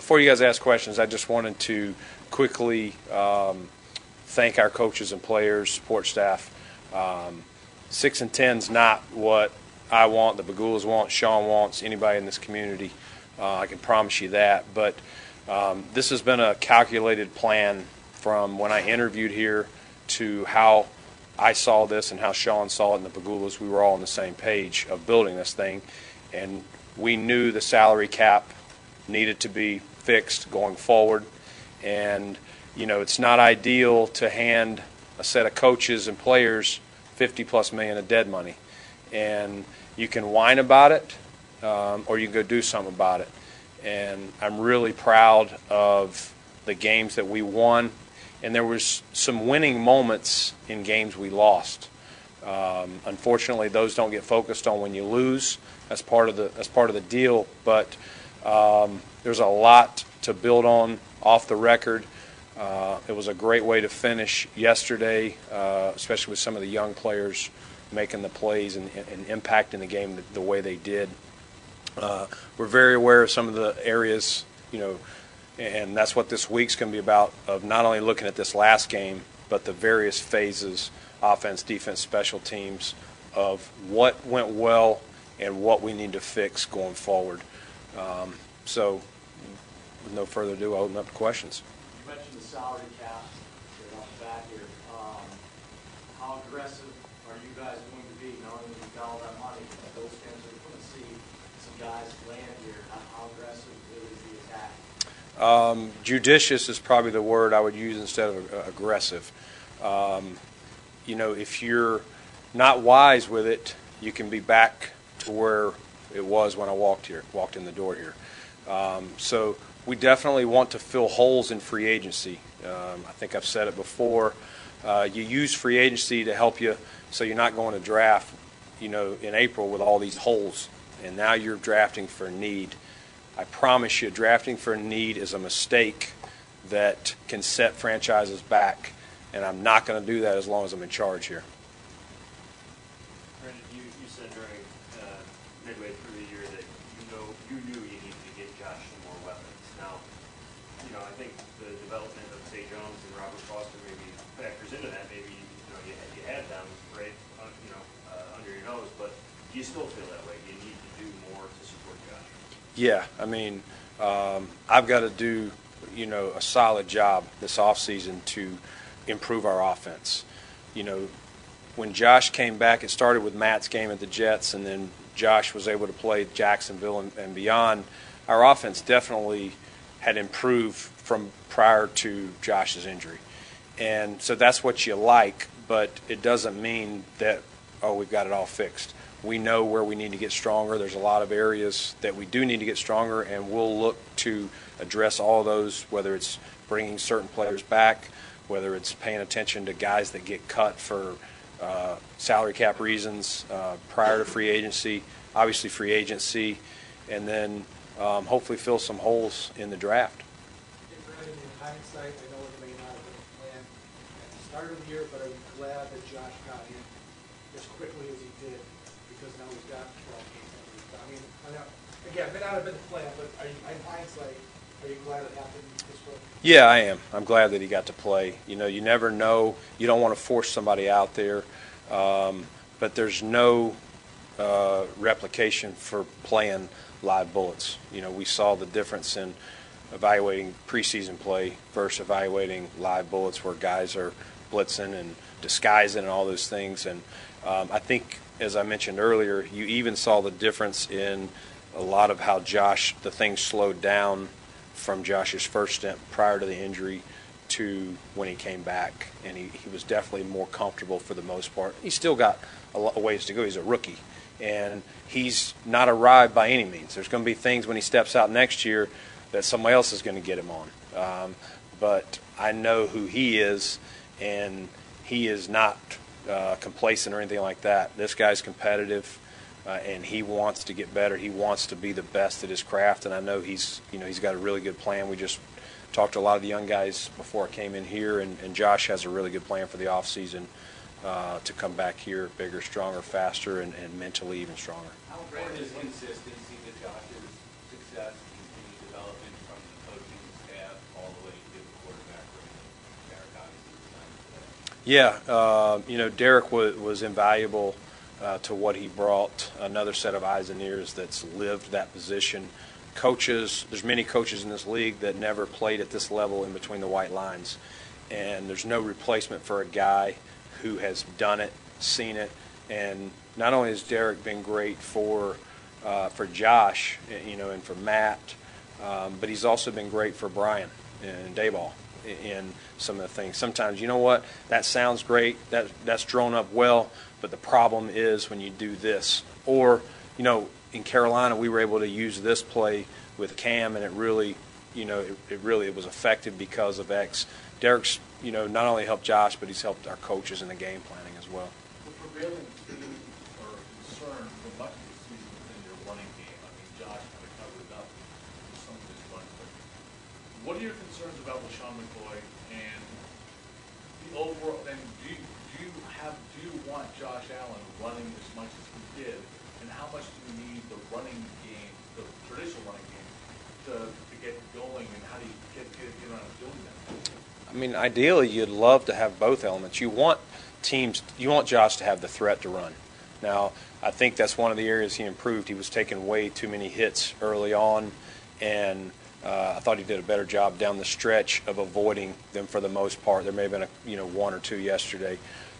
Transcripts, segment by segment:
before you guys ask questions, I just wanted to quickly thank our coaches and players, support staff. 6 and 10 is not what I want, the Pegulas want, Sean wants, anybody in this community. I can promise you that. But this has been a calculated plan from when I interviewed here to how I saw this and how Sean saw it in the Pegulas. We were all on the same page of building this thing. And we knew the salary cap needed to be fixed going forward. And, you know, it's not ideal to hand a set of coaches and players $50+ million of dead money. And you can whine about it or you can go do something about it. And I'm really proud of the games that we won. And there was some winning moments in games we lost. Unfortunately, those don't get focused on when you lose. That's part of the deal. But there's a lot to build on off the record. It was a great way to finish yesterday, especially with some of the young players making the plays and impacting the game the way they did. We're very aware of some of the areas, you know, and that's what this week's going to be about, of not only looking at this last game, but the various phases, offense, defense, special teams, of what went well and what we need to fix going forward. So with no further ado, I'll open up to questions. You mentioned the salary cap right off the bat here. How aggressive are you guys going to be, knowing that you've got all that money? Those fans are going to see some guys land here. How aggressive is the attack? Judicious is probably the word I would use instead of aggressive. You know, if you're not wise with it, you can be back to where it was when I walked in the door here. So we definitely want to fill holes in free agency. I think I've said it before. You use free agency to help you, so you're not going to draft, you know, in April with all these holes, and now you're drafting for need. I promise you, drafting for need is a mistake that can set franchises back, and I'm not going to do that as long as I'm in charge here. Brendan, you said during midway through the year that you knew you needed to get Josh some more weapons. Now, you know, I think the development of Zay Jones and Robert Foster maybe factors into that. Maybe you had them right, under your nose, but do you still feel that way? You need to do more to support Josh? Yeah, I mean, I've got to do, you know, a solid job this offseason to improve our offense. You know, when Josh came back, it started with Matt's game at the Jets, and then Josh was able to play Jacksonville and beyond. Our offense definitely had improved from prior to Josh's injury. And so that's what you like, but it doesn't mean that, oh, we've got it all fixed. We know where we need to get stronger. There's a lot of areas that we do need to get stronger, and we'll look to address all of those, whether it's bringing certain players back, whether it's paying attention to guys that get cut for salary cap reasons prior to free agency, obviously free agency, and then hopefully fill some holes in the draft. In hindsight, I know it may not have been planned at the start of the year, but I'm glad that Josh got in as quickly as he did, because now he's got 12 games. I mean, again, it may not have been the plan, but in hindsight, are you glad it happened this way? Yeah, I am. I'm glad that he got to play. You know, you never know. You don't want to force somebody out there, but there's no replication for playing live bullets. You know, we saw the difference in evaluating preseason play versus evaluating live bullets, where guys are blitzing and disguising and all those things. And I think, as I mentioned earlier, you even saw the difference in a lot of how the things slowed down from Josh's first stint prior to the injury to when he came back. And he was definitely more comfortable for the most part. He's still got a ways to go. He's a rookie, and he's not arrived by any means. There's going to be things when he steps out next year that somebody else is going to get him on. But I know who he is, and he is not complacent or anything like that. This guy's competitive, and he wants to get better. He wants to be the best at his craft, and I know he's got a really good plan. We just talked to a lot of the young guys before I came in here, and Josh has a really good plan for the offseason to come back here bigger, stronger, faster, and mentally even stronger. How important is consistency to Josh's success and continued development from the coaching Yeah, Derek was invaluable to what he brought. Another set of eyes and ears that's lived that position. Coaches, there's many coaches in this league that never played at this level in between the white lines, and there's no replacement for a guy who has done it, seen it, and not only has Derek been great for Josh, and for Matt, but he's also been great for Brian and Dayball in some of the things. Sometimes, you know what, that sounds great, that's drawn up well, but the problem is when you do this. Or, in Carolina, we were able to use this play with Cam, and it really was effective because of X. Derek's, not only helped Josh, but he's helped our coaches in the game planning as well. The prevailing theme or concern for much of the season within your running game, I mean, Josh kind of covered it up with some of his runs, but what are your concerns about LaShawn McCoy and the overall, and do you want Josh Allen running as much as he did, and how much do you need the running game, the traditional running game, to get going, and how do you get around doing that? I mean, ideally, you'd love to have both elements. You want Josh to have the threat to run. Now, I think that's one of the areas he improved. He was taking way too many hits early on, and I thought he did a better job down the stretch of avoiding them for the most part. There may have been one or two yesterday,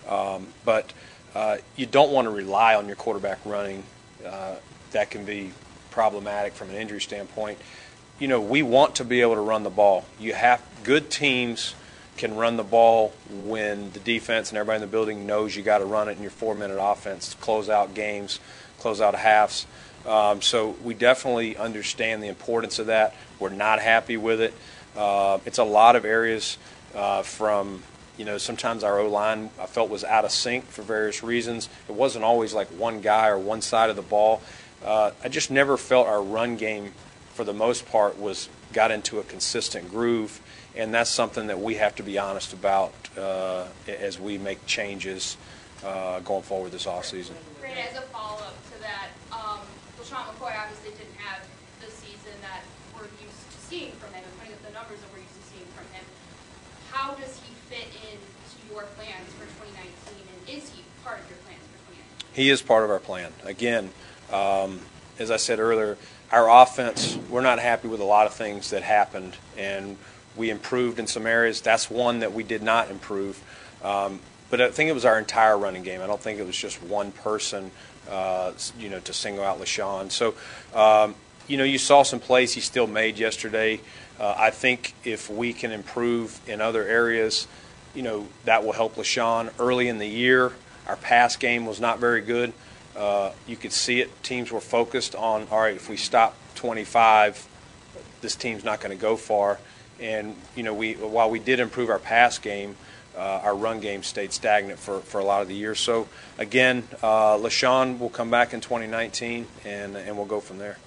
but you don't want to rely on your quarterback running. That can be problematic from an injury standpoint. We want to be able to run the ball. Good teams can run the ball when the defense and everybody in the building knows you got to run it in your 4-minute offense, close out games, close out halves. So we definitely understand the importance of that. We're not happy with it. It's a lot of areas from, sometimes our O-line I felt was out of sync for various reasons. It wasn't always like one guy or one side of the ball. I just never felt our run game, for the most part, got into a consistent groove, and that's something that we have to be honest about as we make changes going forward this offseason. Great. As a follow-up to that, LaShawn McCoy obviously didn't have the season that we're used to seeing from him and putting up the numbers that we're used to seeing from him. How does he fit into your plans for 2019, and is he part of your plans for 2019? He is part of our plan. Again, as I said earlier, our offense, we're not happy with a lot of things that happened, and we improved in some areas. That's one that we did not improve. But I think it was our entire running game. I don't think it was just one person, to single out LaShawn. So, you saw some plays he still made yesterday. I think if we can improve in other areas, that will help LaShawn. Early in the year, our pass game was not very good. You could see it. Teams were focused on, all right, if we stop 25, this team's not going to go far. And, while we did improve our pass game, our run game stayed stagnant for a lot of the year. So, again, LaShawn will come back in 2019, and we'll go from there.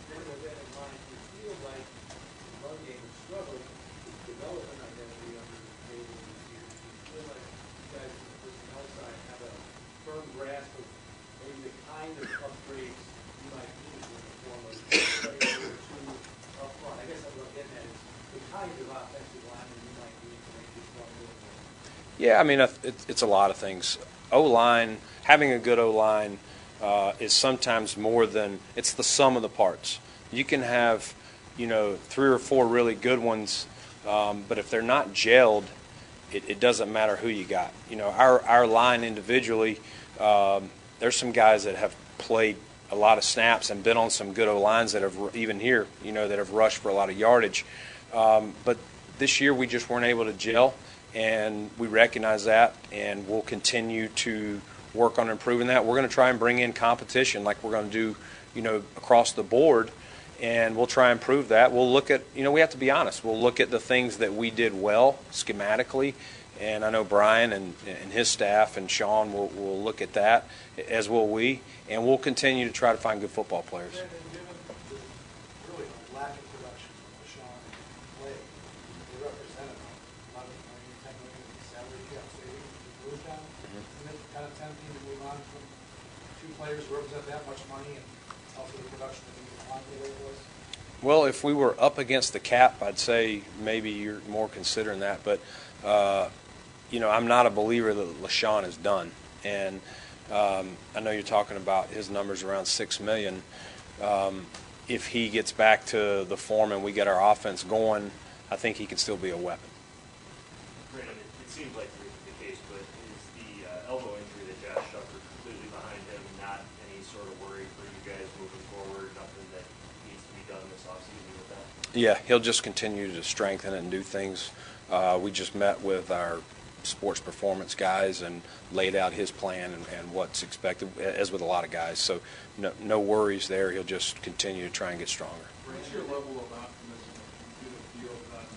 Yeah, I mean, it's a lot of things. O-line, having a good O-line is sometimes more than – it's the sum of the parts. You can have, 3 or 4 really good ones, but if they're not gelled, it doesn't matter who you got. Our line individually, there's some guys that have played a lot of snaps and been on some good O-lines that have, even here, that have rushed for a lot of yardage. But this year we just weren't able to gel. And we recognize that, and we'll continue to work on improving that. We're going to try and bring in competition like we're going to do, across the board, and we'll try and improve that. We'll look at, we have to be honest. We'll look at the things that we did well schematically, and I know Brian and his staff and Sean will look at that, as will we, and we'll continue to try to find good football players. Players represent that much money, and also the production that was. Well, if we were up against the cap, I'd say maybe you're more considering that. But I'm not a believer that LaShawn is done. And I know you're talking about his numbers around $6 million. If he gets back to the form and we get our offense going, I think he can still be a weapon. Brandon, it seems like the case, but is the elbow injury that Josh suffered completely behind him, not any sort of worry for you guys moving forward, nothing that needs to be done this offseason with that? Yeah, he'll just continue to strengthen it and do things. We just met with our sports performance guys and laid out his plan and what's expected, as with a lot of guys. So no worries there. He'll just continue to try and get stronger. What's your level of optimism if you get a deal done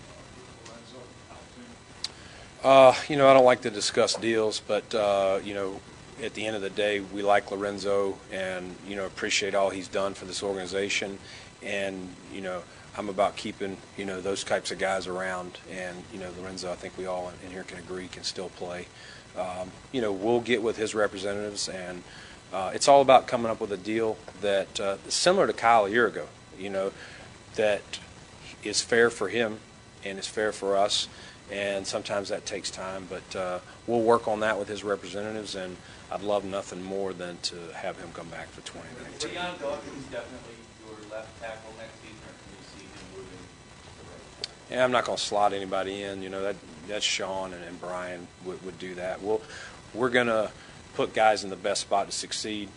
with Lorenzo out? I don't like to discuss deals, but, at the end of the day, we like Lorenzo and, appreciate all he's done for this organization. And, I'm about keeping, those types of guys around. And, Lorenzo, I think we all in here can agree, can still play. We'll get with his representatives, and it's all about coming up with a deal that similar to Kyle a year ago, that is fair for him and is fair for us. And sometimes that takes time, but we'll work on that with his representatives, and I'd love nothing more than to have him come back for 2019. Leon Dawkins definitely your left tackle next season, or can you see him moving to the right? Yeah, I'm not going to slot anybody in. That's Sean and Brian would do that. We're going to put guys in the best spot to succeed.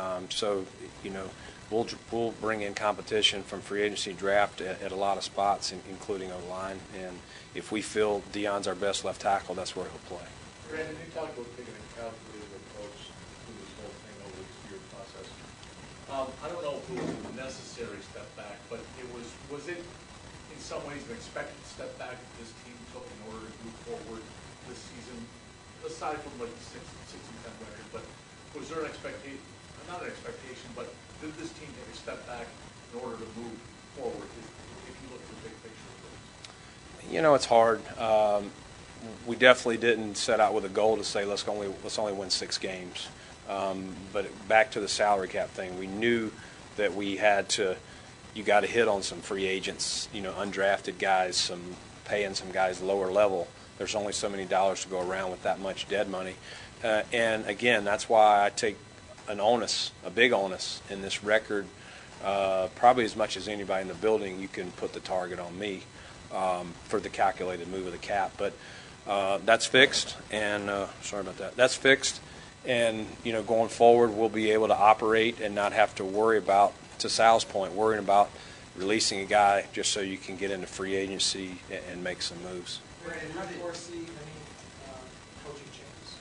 We'll bring in competition from free agency draft at a lot of spots, including O-line. And if we feel Deion's our best left tackle, that's where he'll play. Brandon, you talked about taking a calculated approach to this whole thing over this year process. I don't know if it was a necessary step back, but was it in some ways an expected step back that this team took in order to move forward this season, aside from like the 6-10 record? But was there an expectation, not an expectation, but did this team take a step back in order to move forward if you look at the big picture of things? It's hard. We definitely didn't set out with a goal to say let's only win 6 games. But back to the salary cap thing, we knew that we had to. You got to hit on some free agents, undrafted guys, paying some guys lower level. There's only so many dollars to go around with that much dead money. And again, that's why I take a big onus in this record. Probably as much as anybody in the building, you can put the target on me for the calculated move of the cap. But that's fixed, and sorry about that. That's fixed, and going forward, we'll be able to operate and not have to worry about, to Sal's point, worrying about releasing a guy just so you can get into free agency and make some moves. Brandon, how do you foresee any coaching changes?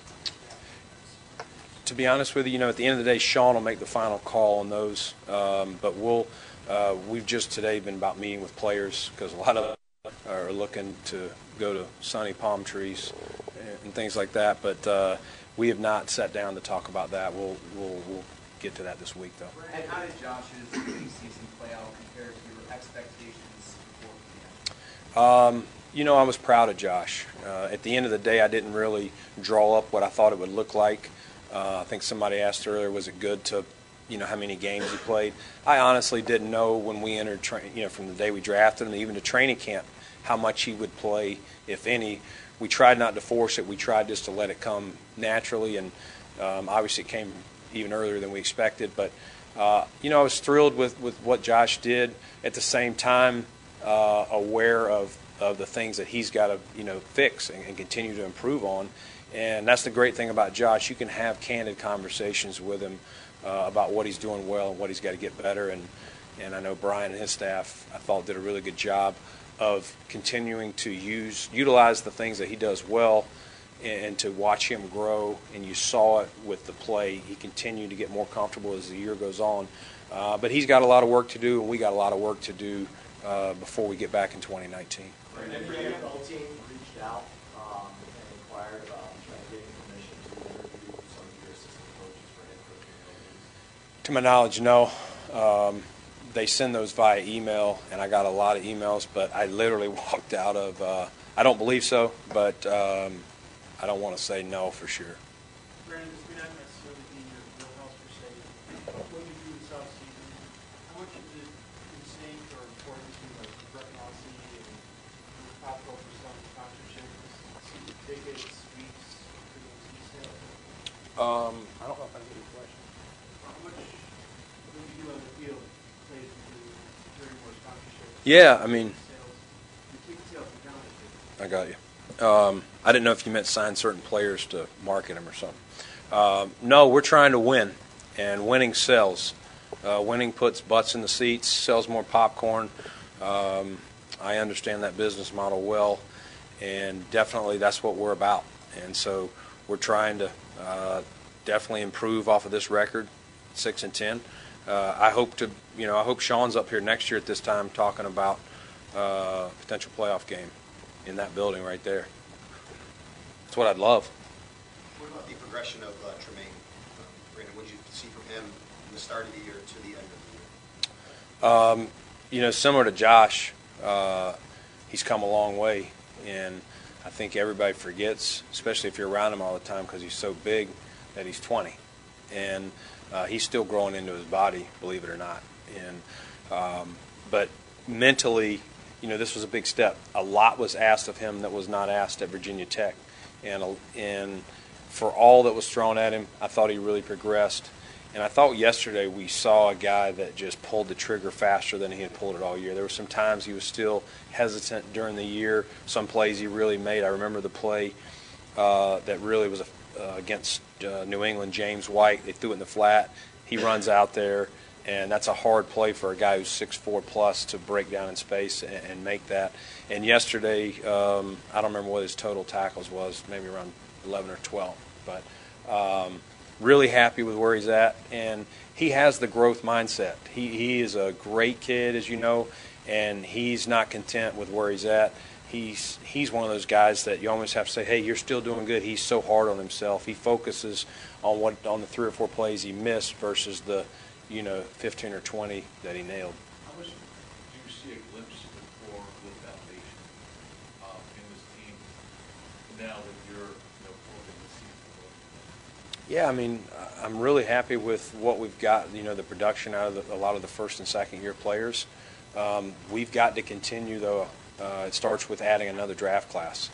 To be honest with you, at the end of the day, Sean will make the final call on those. But we've just today been about meeting with players because a lot of them are looking to go to sunny palm trees and things like that. But we have not sat down to talk about that. We'll get to that this week, though. And how did Josh's preseason play out compared to your expectations before the end? I was proud of Josh. At the end of the day, I didn't really draw up what I thought it would look like. I think somebody asked earlier, was it good to, how many games he played? I honestly didn't know when we entered, from the day we drafted him, even to training camp, how much he would play, if any. We tried not to force it. We tried just to let it come naturally, and obviously it came even earlier than we expected. But, I was thrilled with what Josh did. At the same time, aware of the things that he's got to, fix and continue to improve on. And that's the great thing about Josh. You can have candid conversations with him about what he's doing well and what he's got to get better. And I know Brian and his staff, I thought, did a really good job of continuing to utilize the things that he does well and to watch him grow. And you saw it with the play. He continued to get more comfortable as the year goes on. But he's got a lot of work to do, and we got a lot of work to do before we get back in 2019. And the NFL team reached out and inquired about getting permission to interview some of your assistant coaches for head coaching. To my knowledge, no. They send those via email, and I got a lot of emails, but I literally walked out of I don't believe so, but I don't want to say no for sure. Brandon, this may not necessarily be your wheelhouse per se. When you do this offseason, how much is it in sync or important to like Brett Mossie and Pop for some sponsorship? tickets, suites, for those sales? I don't know if I get your question. How much, what you do on the field plays into securing more sponsorships? Yeah, I mean, Sales, the ticket sales are down this year. I got you. I didn't know if you meant sign certain players to market them or something. No, we're trying to win, and winning sells. Winning puts butts in the seats, sells more popcorn. I understand that business model well, and definitely that's what we're about. And so we're trying to definitely improve off of this record, 6-10. I hope Sean's up here next year at this time talking about potential playoff game in that building right there. That's what I'd love. What about the progression of Tremaine? Brandon, what did you see from him from the start of the year to the end of the year? Similar to Josh, he's come a long way, and I think everybody forgets, especially if you're around him all the time because he's so big, that he's 20. And he's still growing into his body, believe it or not. But mentally, this was a big step. A lot was asked of him that was not asked at Virginia Tech. And for all that was thrown at him, I thought he really progressed. And I thought yesterday we saw a guy that just pulled the trigger faster than he had pulled it all year. There were some times he was still hesitant during the year. Some plays he really made. I remember the play that really was against New England, James White. They threw it in the flat. He runs out there, and that's a hard play for a guy who's 6'4 plus to break down in space and make that. And yesterday, I don't remember what his total tackles was, maybe around 11 or 12. But really happy with where he's at, and he has the growth mindset. He is a great kid, as you know, and he's not content with where he's at. He's one of those guys that you almost have to say, hey, you're still doing good. He's so hard on himself. He focuses on the 3 or 4 plays he missed versus the 15 or 20 that he nailed. How much do you see a glimpse for the foundation in this team now that you're pulling the season? Yeah, I mean, I'm really happy with what we've got, the production out of a lot of the first and second year players. We've got to continue, though. It starts with adding another draft class.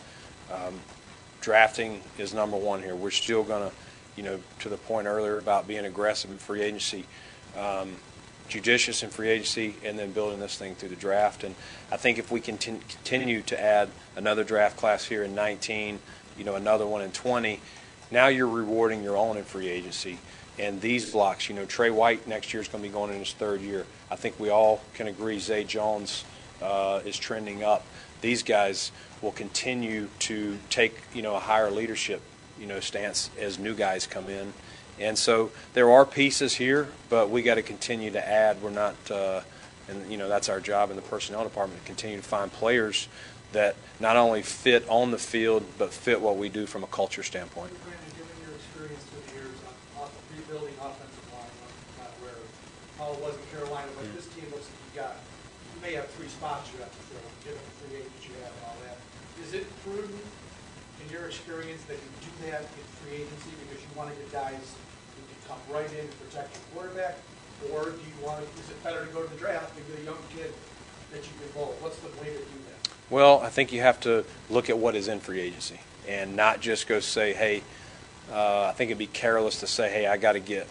Drafting is number one here. We're still going to, to the point earlier about being aggressive in free agency, judicious in free agency, and then building this thing through the draft. And I think if we continue to add another draft class here in 19, another one in 20, now you're rewarding your own in free agency. And these blocks, Trey White next year is going to be going in his 3rd year. I think we all can agree Zay Jones is trending up. These guys will continue to take, a higher leadership, stance as new guys come in. And so there are pieces here, but we got to continue to add. We're not, and that's our job in the personnel department, to continue to find players that not only fit on the field, but fit what we do from a culture standpoint. Brandon, given your experience through the years on rebuilding offensive line, not where Paul was in Carolina, but this team looks like you may have 3 spots you have to fill, given the free agents you have and all that. Is it prudent, in your experience, that you do that in free agency because you want to get guys who can come right in and protect your quarterback, or is it better to go to the draft and get a young kid that you can mold? What's the way to do that? Well, I think you have to look at what is in free agency and not just go say, hey, I think it'd be careless to say, hey, I got to get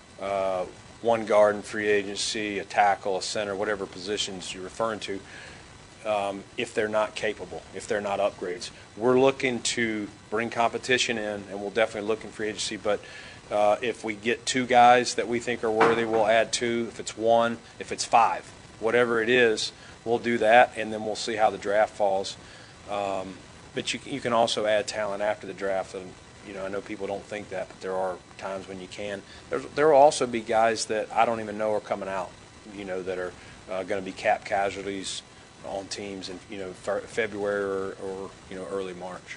one guard in free agency, a tackle, a center, whatever positions you're referring to, if they're not capable, if they're not upgrades. We're looking to bring competition in, and we'll definitely look in free agency, but if we get 2 guys that we think are worthy, we'll add 2. If it's 1, if it's 5, whatever it is, we'll do that, and then we'll see how the draft falls. But you can also add talent after the draft. And, I know people don't think that, but there are times when you can. There will also be guys that I don't even know are coming out, that are going to be cap casualties on teams in, February or early March.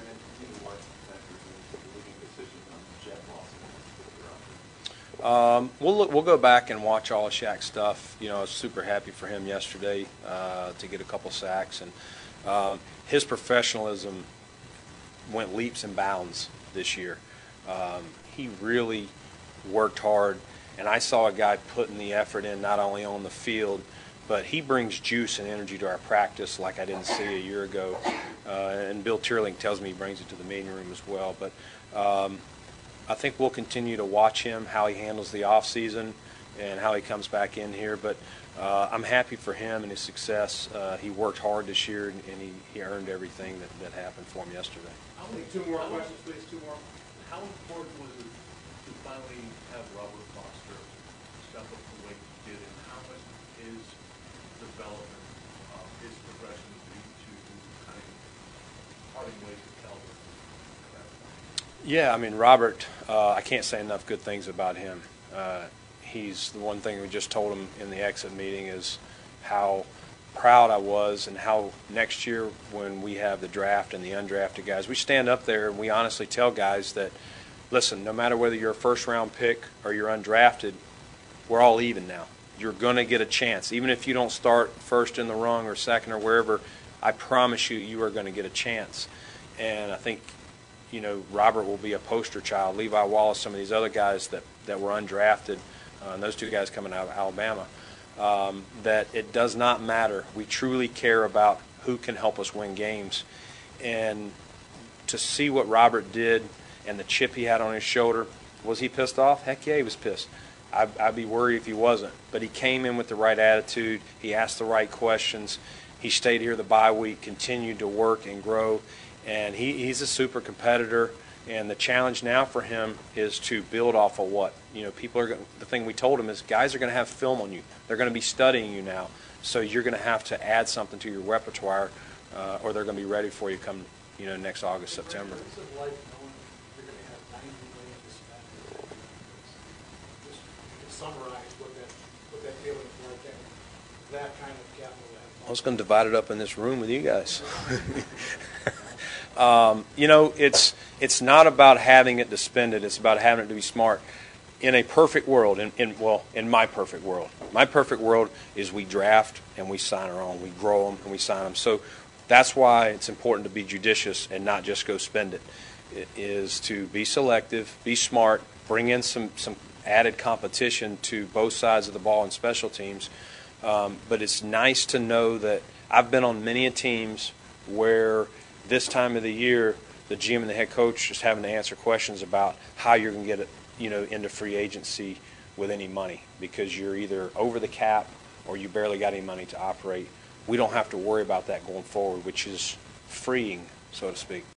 We'll go back and watch all of Shaq's stuff. I was super happy for him yesterday to get a couple sacks, and his professionalism went leaps and bounds this year. He really worked hard, and I saw a guy putting the effort in not only on the field but he brings juice and energy to our practice like I didn't see a year ago. And Bill Tierling tells me he brings it to the meeting room as well. But I think we'll continue to watch him, how he handles the off season and how he comes back in here. But I'm happy for him and his success. He worked hard this year, and he earned everything that happened for him yesterday. Two more questions, please, two more. How important was it to finally have Robert Foster step up the way he did, and how much of his development, his progression due to kind of parting ways with Calvin at that point? Yeah, I mean, Robert, I can't say enough good things about him. He's the one thing we just told him in the exit meeting is how proud I was, and how next year when we have the draft and the undrafted guys, we stand up there and we honestly tell guys that, listen, no matter whether you're a first-round pick or you're undrafted, we're all even now. You're going to get a chance. Even if you don't start first in the rung or second or wherever, I promise you, you are going to get a chance. And I think, you know, Robert will be a poster child. Levi Wallace, some of these other guys that were undrafted, and those two guys coming out of Alabama, that it does not matter. We truly care about who can help us win games. And to see what Robert did and the chip he had on his shoulder, was he pissed off? Heck yeah, he was pissed. I'd be worried if he wasn't. But he came in with the right attitude. He asked the right questions. He stayed here the bye week, continued to work and grow. And he's a super competitor. And the challenge now for him is to build off of what? You know, the thing we told him is guys are going to have film on you. They're going to be studying you now. So you're going to have to add something to your repertoire, or they're going to be ready for you come, you know, next August, September. What's it like knowing you're going to have $90 million to spend? Just summarize what that feeling is like, and that kind of capital. I was going to divide it up in this room with you guys. You know, it's not about having it to spend it. It's about having it to be smart. In a perfect world, in my perfect world is we draft and we sign our own. We grow them and we sign them. So that's why it's important to be judicious and not just go spend it. It is to be selective, be smart, bring in some added competition to both sides of the ball and special teams. But it's nice to know that I've been on many teams where this time of the year, the GM and the head coach is having to answer questions about how you're going to get it, you know, into free agency with any money, because you're either over the cap or you barely got any money to operate. We don't have to worry about that going forward, which is freeing, so to speak.